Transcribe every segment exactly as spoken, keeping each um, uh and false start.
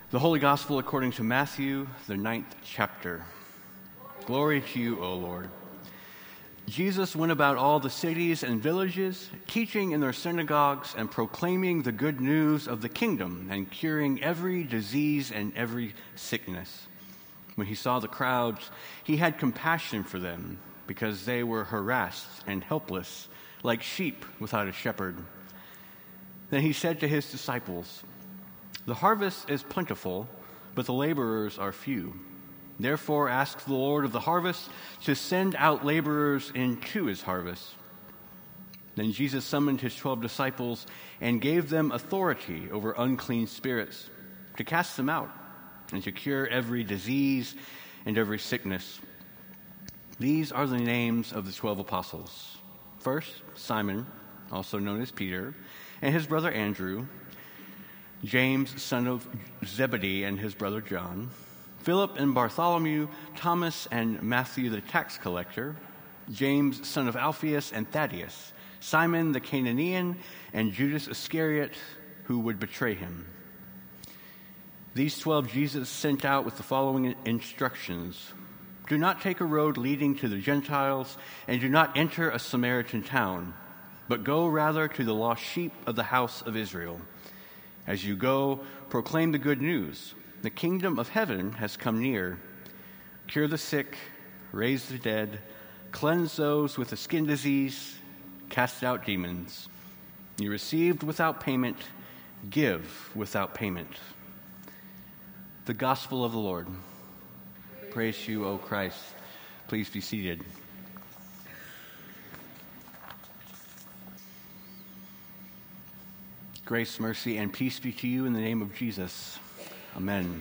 The Holy Gospel according to Matthew, the ninth chapter. Glory to you, O Lord. Jesus went about all the cities and villages, teaching in their synagogues and proclaiming the good news of the kingdom and curing every disease and every sickness. When he saw the crowds, he had compassion for them because they were harassed and helpless, like sheep without a shepherd. Then he said to his disciples, "The harvest is plentiful, but the laborers are few. Therefore ask the Lord of the harvest to send out laborers into his harvest." Then Jesus summoned his twelve disciples and gave them authority over unclean spirits, to cast them out and to cure every disease and every sickness. These are the names of the twelve apostles. First, Simon, also known as Peter, and his brother Andrew, James, son of Zebedee, and his brother John, Philip and Bartholomew, Thomas and Matthew the tax collector, James, son of Alphaeus and Thaddeus, Simon the Canaanian, and Judas Iscariot, who would betray him. These twelve Jesus sent out with the following instructions: "Do not take a road leading to the Gentiles, and do not enter a Samaritan town, but go rather to the lost sheep of the house of Israel. As you go, proclaim the good news. The kingdom of heaven has come near. Cure the sick, raise the dead, cleanse those with a skin disease, cast out demons. You received without payment, give without payment." The Gospel of the Lord. Praise to you, O Christ. Please be seated. Grace, mercy, and peace be to you in the name of Jesus. Amen.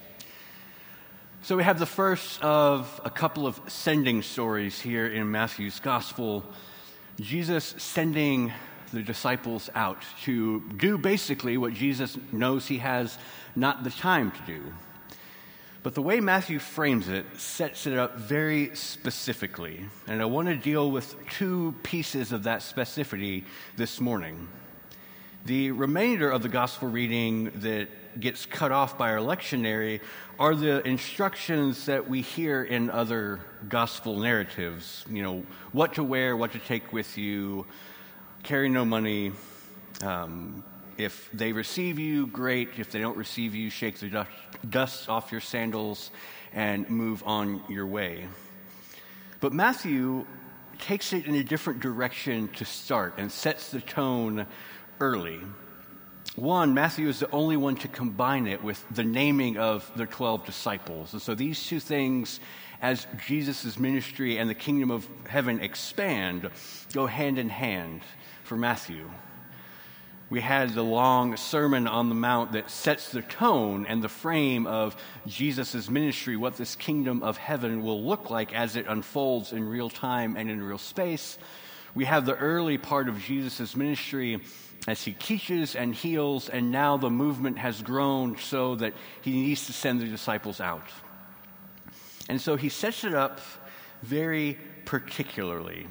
So we have the first of a couple of sending stories here in Matthew's Gospel. Jesus sending the disciples out to do basically what Jesus knows he has not the time to do. But the way Matthew frames it sets it up very specifically. And I want to deal with two pieces of that specificity this morning. The remainder of the gospel reading that gets cut off by our lectionary are the instructions that we hear in other gospel narratives. You know, what to wear, what to take with you, carry no money. Um, if they receive you, great. If they don't receive you, shake the dust, dust off your sandals and move on your way. But Matthew takes it in a different direction to start and sets the tone early. One, Matthew is the only one to combine it with the naming of the twelve disciples. And so these two things, as Jesus' ministry and the kingdom of heaven expand, go hand in hand for Matthew. We had the long Sermon on the Mount that sets the tone and the frame of Jesus' ministry, what this kingdom of heaven will look like as it unfolds in real time and in real space. We have the early part of Jesus' ministry as he teaches and heals, and now the movement has grown so that he needs to send the disciples out. And so he sets it up very particularly.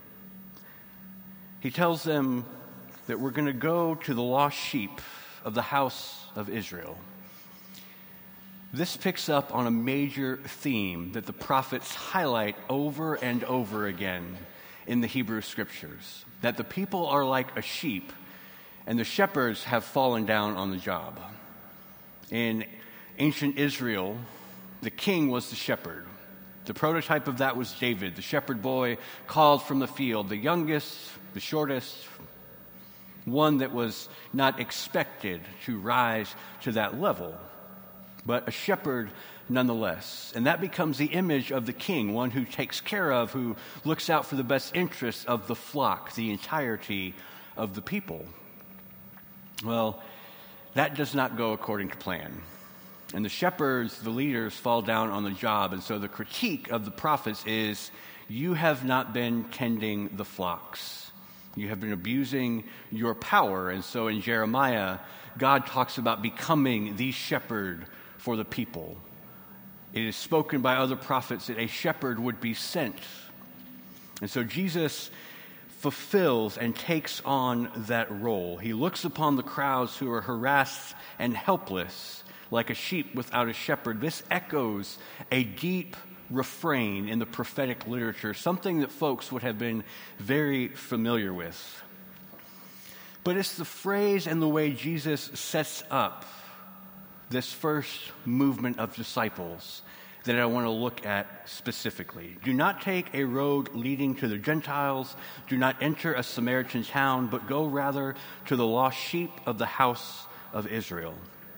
He tells them that we're going to go to the lost sheep of the house of Israel. This picks up on a major theme that the prophets highlight over and over again in the Hebrew Scriptures, that the people are like a sheep, and the shepherds have fallen down on the job. In ancient Israel, the king was the shepherd. The prototype of that was David, the shepherd boy called from the field, the youngest, the shortest, one that was not expected to rise to that level, but a shepherd nonetheless. And that becomes the image of the king, one who takes care of, who looks out for the best interests of the flock, the entirety of the people. Well, that does not go according to plan. And the shepherds, the leaders, fall down on the job. And so the critique of the prophets is, you have not been tending the flocks. You have been abusing your power. And so in Jeremiah, God talks about becoming the shepherd for the people. It is spoken by other prophets that a shepherd would be sent. And so Jesus fulfills and takes on that role. He looks upon the crowds who are harassed and helpless, like a sheep without a shepherd. This echoes a deep refrain in the prophetic literature, something that folks would have been very familiar with. But it's the phrase and the way Jesus sets up this first movement of disciples that I want to look at specifically. Do not take a road leading to the Gentiles. Do not enter a Samaritan town, but go rather to the lost sheep of the house of Israel.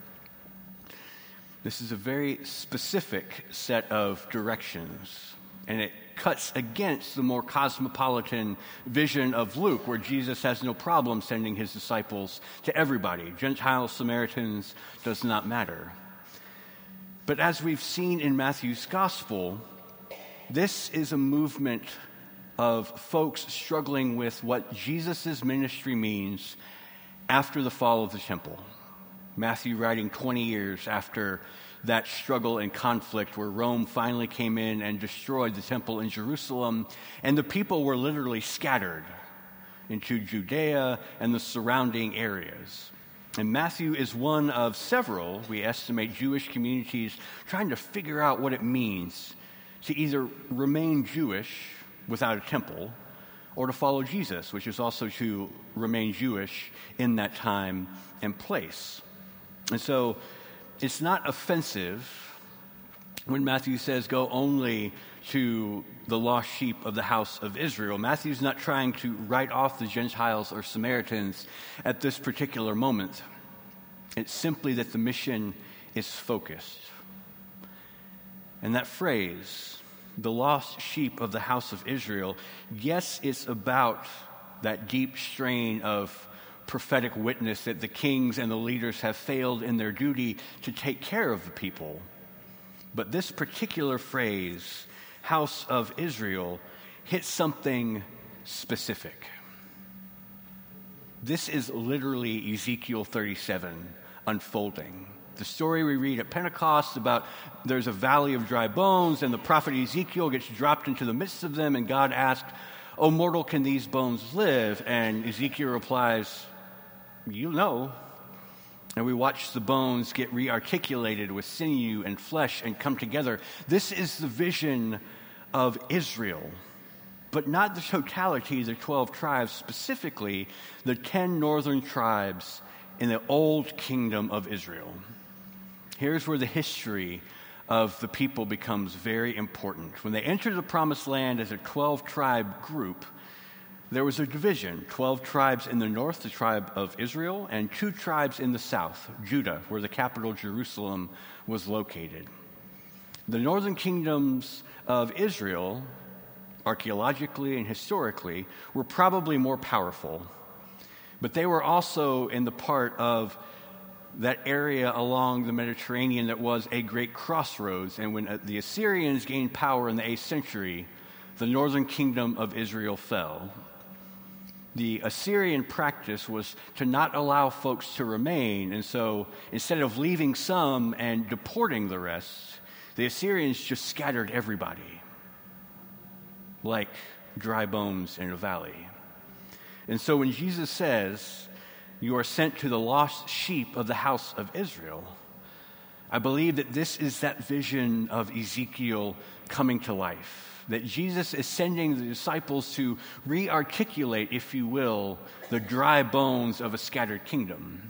This is a very specific set of directions, and it cuts against the more cosmopolitan vision of Luke, where Jesus has no problem sending his disciples to everybody. Gentiles, Samaritans, does not matter. But as we've seen in Matthew's gospel, this is a movement of folks struggling with what Jesus' ministry means after the fall of the temple. Matthew writing twenty years after that struggle and conflict where Rome finally came in and destroyed the temple in Jerusalem, and the people were literally scattered into Judea and the surrounding areas. And Matthew is one of several, we estimate, Jewish communities trying to figure out what it means to either remain Jewish without a temple or to follow Jesus, which is also to remain Jewish in that time and place. And so it's not offensive when Matthew says, go only to the lost sheep of the house of Israel. Matthew's not trying to write off the Gentiles or Samaritans at this particular moment. It's simply that the mission is focused. And that phrase, the lost sheep of the house of Israel, yes, it's about that deep strain of prophetic witness that the kings and the leaders have failed in their duty to take care of the people. But this particular phrase, house of Israel, hits something specific. This is literally Ezekiel thirty-seven unfolding. The story we read at Pentecost about there's a valley of dry bones, and the prophet Ezekiel gets dropped into the midst of them, and God asks, "O mortal, can these bones live?" And Ezekiel replies, "You know." And we watch the bones get rearticulated with sinew and flesh and come together. This is the vision of Israel, but not the totality of the twelve tribes, specifically the ten northern tribes in the old kingdom of Israel. Here's where the history of the people becomes very important. When they entered the promised land as a twelve-tribe group, there was a division, twelve tribes in the north, the tribe of Israel, and two tribes in the south, Judah, where the capital Jerusalem was located. The northern kingdoms of Israel, archaeologically and historically, were probably more powerful, but they were also in the part of that area along the Mediterranean that was a great crossroads. And when the Assyrians gained power in the eighth century, the northern kingdom of Israel fell. The Assyrian practice was to not allow folks to remain, and so instead of leaving some and deporting the rest, the Assyrians just scattered everybody like dry bones in a valley. And so when Jesus says, "You are sent to the lost sheep of the house of Israel," I believe that this is that vision of Ezekiel coming to life, that Jesus is sending the disciples to re-articulate, if you will, the dry bones of a scattered kingdom.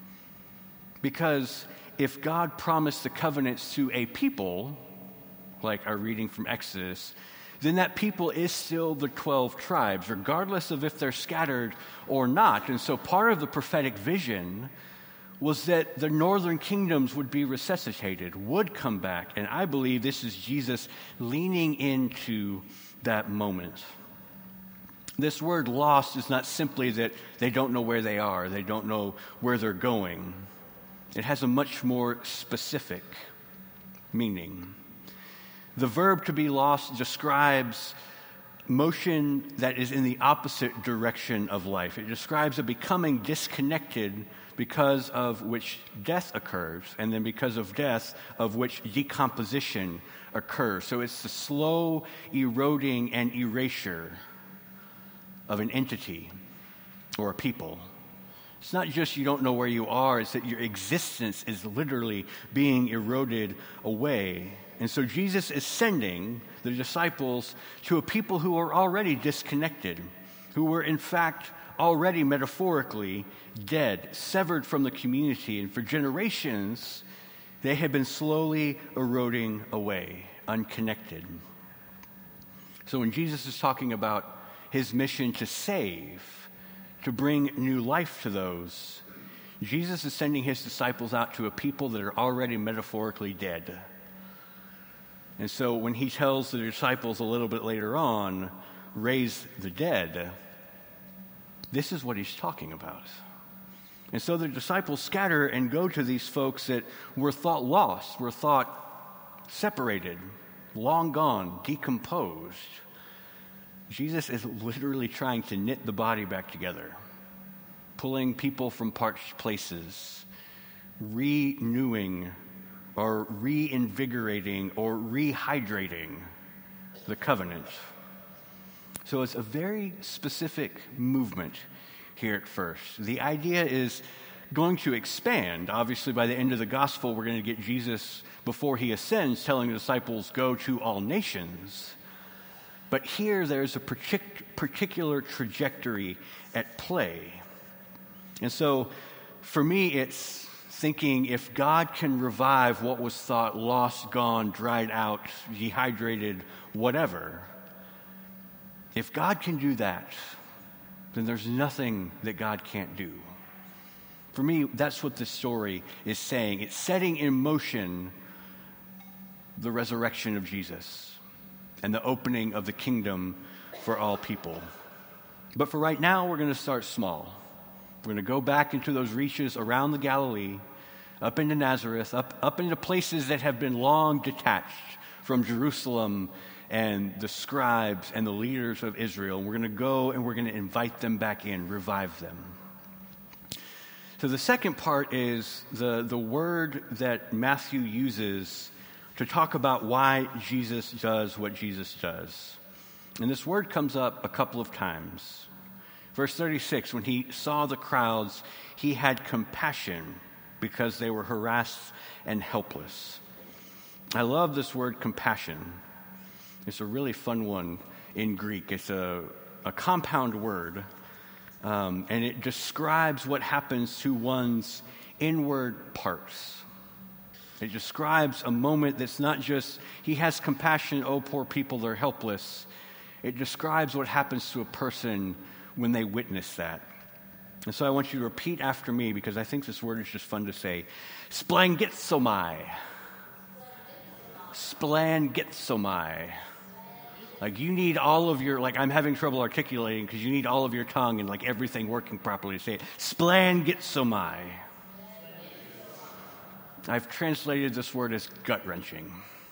Because if God promised the covenants to a people, like our reading from Exodus, then that people is still the twelve tribes, regardless of if they're scattered or not. And so part of the prophetic vision was that the northern kingdoms would be resuscitated, would come back. And I believe this is Jesus leaning into that moment. This word lost is not simply that they don't know where they are, they don't know where they're going. It has a much more specific meaning. The verb to be lost describes motion that is in the opposite direction of life. It describes a becoming disconnected because of which death occurs, and then because of death of which decomposition occurs. So it's the slow eroding and erasure of an entity or a people. It's not just you don't know where you are, it's that your existence is literally being eroded away. And so Jesus is sending the disciples to a people who are already disconnected, who were in fact already metaphorically dead, severed from the community, and for generations they had been slowly eroding away, unconnected. So when Jesus is talking about his mission to save, to bring new life to those, Jesus is sending his disciples out to a people that are already metaphorically dead. And so when he tells the disciples a little bit later on, raise the dead, this is what he's talking about. And so the disciples scatter and go to these folks that were thought lost, were thought separated, long gone, decomposed. Jesus is literally trying to knit the body back together, pulling people from parched places, renewing or reinvigorating or rehydrating the covenant. So it's a very specific movement here at first. The idea is going to expand. Obviously, by the end of the gospel, we're going to get Jesus, before he ascends, telling the disciples, go to all nations. But here there's a partic- particular trajectory at play. And so for me, it's thinking if God can revive what was thought lost, gone, dried out, dehydrated, whatever, if God can do that, then there's nothing that God can't do. For me, that's what this story is saying. It's setting in motion the resurrection of Jesus and the opening of the kingdom for all people. But for right now, we're going to start small. We're going to go back into those reaches around the Galilee, up into Nazareth, up, up into places that have been long detached from Jerusalem and the scribes and the leaders of Israel. We're going to go and we're going to invite them back in, revive them. So the second part is the, the word that Matthew uses to talk about why Jesus does what Jesus does. And this word comes up a couple of times. Verse thirty-six, when he saw the crowds, he had compassion because they were harassed and helpless. I love this word compassion. It's a really fun one in Greek. It's a, a compound word, um, and it describes what happens to one's inward parts. It describes a moment that's not just, he has compassion, oh, poor people, they're helpless. It describes what happens to a person when they witness that. And so I want you to repeat after me, because I think this word is just fun to say. Splangitsomai. Splangitsomai. Like you need all of your, like I'm having trouble articulating because you need all of your tongue and like everything working properly to say it. Splangitsomai. I've translated this word as gut-wrenching.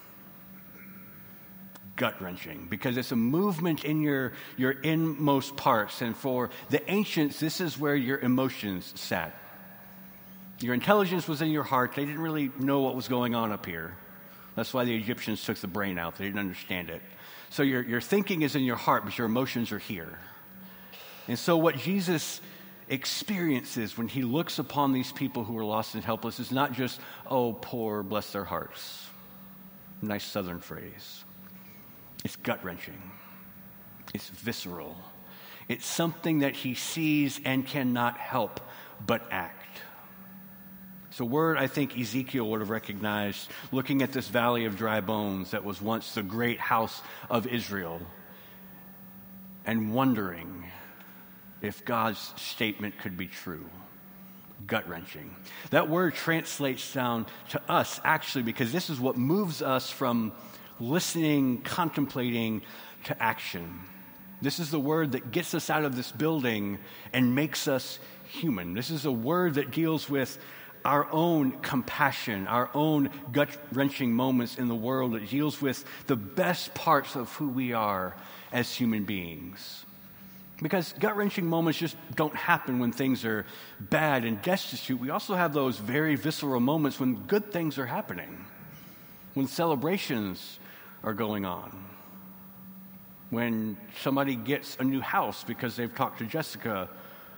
Gut-wrenching, because it's a movement in your, your inmost parts. And for the ancients, this is where your emotions sat. Your intelligence was in your heart. They didn't really know what was going on up here. That's why the Egyptians took the brain out. They didn't understand it. So your, your thinking is in your heart, but your emotions are here. And so what Jesus experiences when he looks upon these people who are lost and helpless is not just, oh, poor, bless their hearts. Nice southern phrase. It's gut-wrenching. It's visceral. It's something that he sees and cannot help but act. It's a word I think Ezekiel would have recognized looking at this valley of dry bones that was once the great house of Israel and wondering if God's statement could be true. Gut-wrenching. That word translates down to us actually because this is what moves us from listening, contemplating, to action. This is the word that gets us out of this building and makes us human. This is a word that deals with our own compassion, our own gut-wrenching moments in the world. It deals with the best parts of who we are as human beings. Because gut-wrenching moments just don't happen when things are bad and destitute. We also have those very visceral moments when good things are happening, when celebrations are going on, when somebody gets a new house because they've talked to Jessica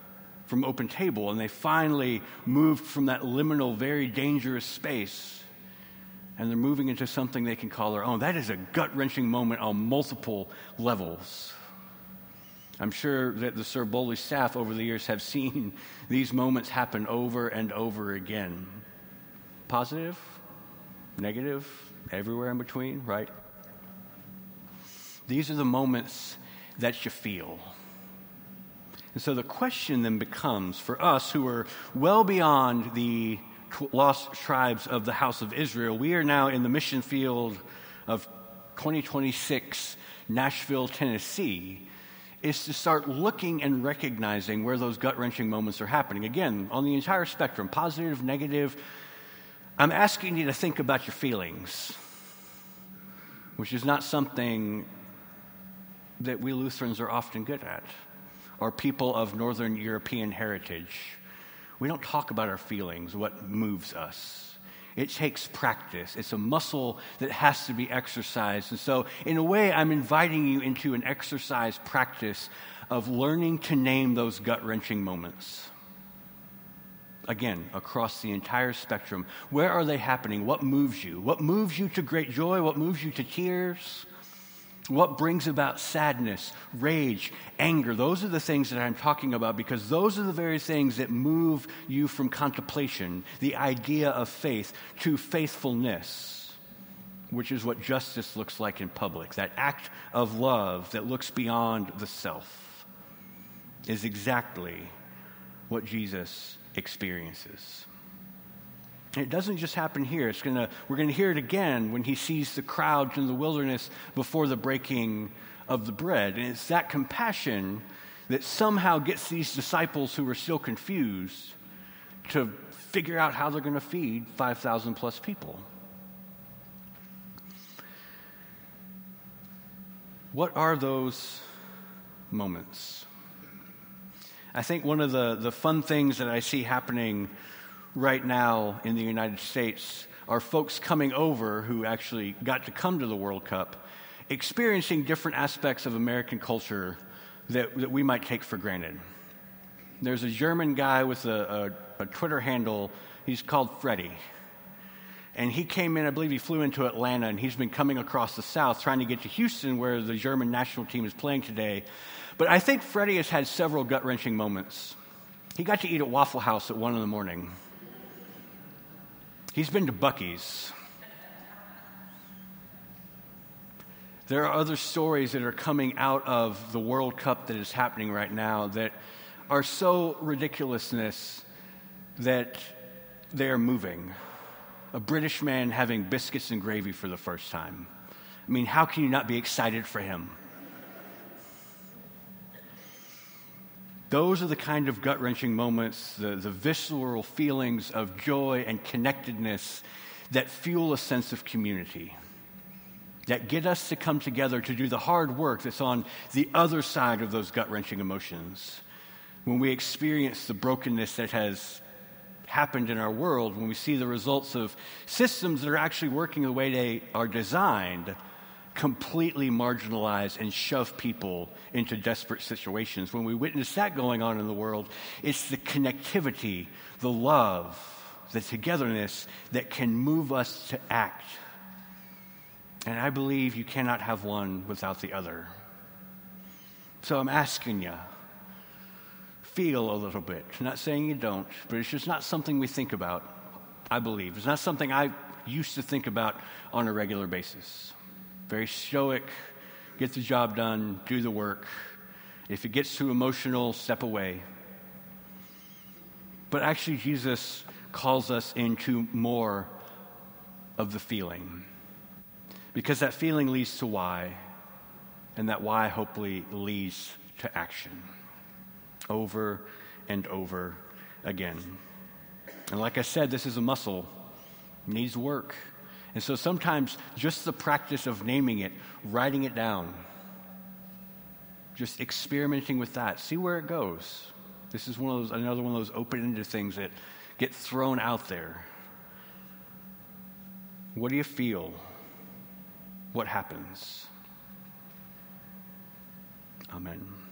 from Open Table, and they finally moved from that liminal, very dangerous space, and they're moving into something they can call their own. That is a gut-wrenching moment on multiple levels. I'm sure that the Sir Bowley staff over the years have seen these moments happen over and over again. Positive, negative, everywhere in between, right? These are the moments that you feel. And so the question then becomes, for us who are well beyond the lost tribes of the house of Israel, we are now in the mission field of twenty twenty-six Nashville, Tennessee, is to start looking and recognizing where those gut-wrenching moments are happening. Again, on the entire spectrum, positive, negative. I'm asking you to think about your feelings, which is not something that we Lutherans are often good at, or people of Northern European heritage. We don't talk about our feelings, what moves us. It takes practice. It's a muscle that has to be exercised. And so, in a way, I'm inviting you into an exercise practice of learning to name those gut-wrenching moments. Again, across the entire spectrum. Where are they happening? What moves you? What moves you to great joy? What moves you to tears? What brings about sadness, rage, anger? Those are the things that I'm talking about, because those are the very things that move you from contemplation, the idea of faith, to faithfulness, which is what justice looks like in public. That act of love that looks beyond the self is exactly what Jesus experiences. It doesn't just happen here. It's gonna, we're going to hear it again when he sees the crowds in the wilderness before the breaking of the bread. And it's that compassion that somehow gets these disciples who are still confused to figure out how they're going to feed five thousand plus people. What are those moments? I think one of the, the fun things that I see happening right now in the United States are folks coming over who actually got to come to the World Cup, experiencing different aspects of American culture that, that we might take for granted. There's a German guy with a, a, a Twitter handle. He's called Freddie. And he came in, I believe he flew into Atlanta, and he's been coming across the South trying to get to Houston, where the German national team is playing today. But I think Freddie has had several gut-wrenching moments. He got to eat at Waffle House at one in the morning. He's been to Buc-ee's. There are other stories that are coming out of the World Cup that is happening right now that are so ridiculousness that they are moving. A British man having biscuits and gravy for the first time. I mean, how can you not be excited for him? Those are the kind of gut-wrenching moments, the, the visceral feelings of joy and connectedness that fuel a sense of community, that get us to come together to do the hard work that's on the other side of those gut-wrenching emotions. When we experience the brokenness that has happened in our world, when we see the results of systems that are actually working the way they are designed, completely marginalize and shove people into desperate situations. When we witness that going on in the world, it's the connectivity, the love, the togetherness that can move us to act. And I believe you cannot have one without the other. So I'm asking you, feel a little bit. I'm not saying you don't, but it's just not something we think about, I believe. It's not something I used to think about on a regular basis. Very stoic, get the job done, do the work. If it gets too emotional, step away. But actually, Jesus calls us into more of the feeling. Because that feeling leads to why, and that why hopefully leads to action. Over and over again. And like I said, this is a muscle. It needs work. And so sometimes just the practice of naming it, writing it down, just experimenting with that, see where it goes. This is one of those, another one of those open-ended things that get thrown out there. What do you feel? What happens? Amen.